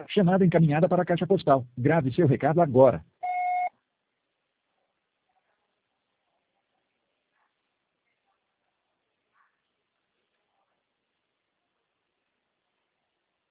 Chamada encaminhada para a caixa postal. Grave seu recado agora.